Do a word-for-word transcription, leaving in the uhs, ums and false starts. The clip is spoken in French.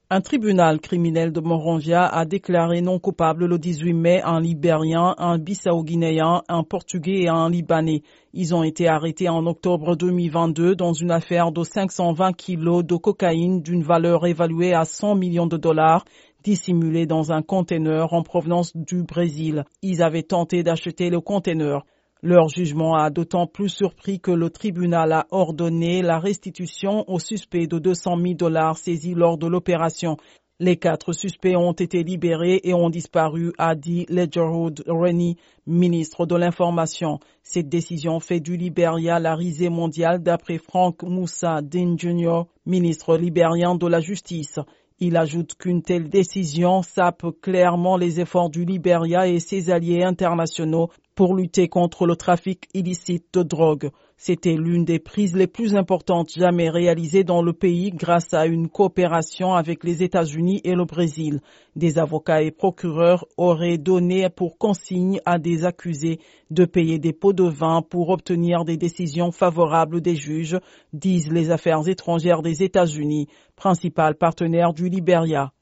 Un tribunal criminel de Monrovia a déclaré non coupable le dix-huit mai un Libérien, un Bissau-Guinéen, un Portugais et un Libanais. Ils ont été arrêtés en octobre deux mille vingt-deux dans une affaire de cinq cent vingt kilos de cocaïne d'une valeur évaluée à cent millions de dollars, dissimulée dans un conteneur en provenance du Brésil. Ils avaient tenté d'acheter le conteneur. Leur jugement a d'autant plus surpris que le tribunal a ordonné la restitution aux suspects de deux cent mille dollars saisis lors de l'opération. Les quatre suspects ont été libérés et ont disparu, a dit Ledgerwood Rennie, ministre de l'Information. Cette décision fait du Libéria la risée mondiale d'après Frank Moussa Dean junior, ministre libérien de la Justice. Il ajoute qu'une telle décision sape clairement les efforts du Libéria et ses alliés internationaux pour lutter contre le trafic illicite de drogue. C'était l'une des prises les plus importantes jamais réalisées dans le pays grâce à une coopération avec les États-Unis et le Brésil. Des avocats et procureurs auraient donné pour consigne à des accusés de payer des pots de vin pour obtenir des décisions favorables des juges, disent les affaires étrangères des États-Unis, principal partenaire du Libéria.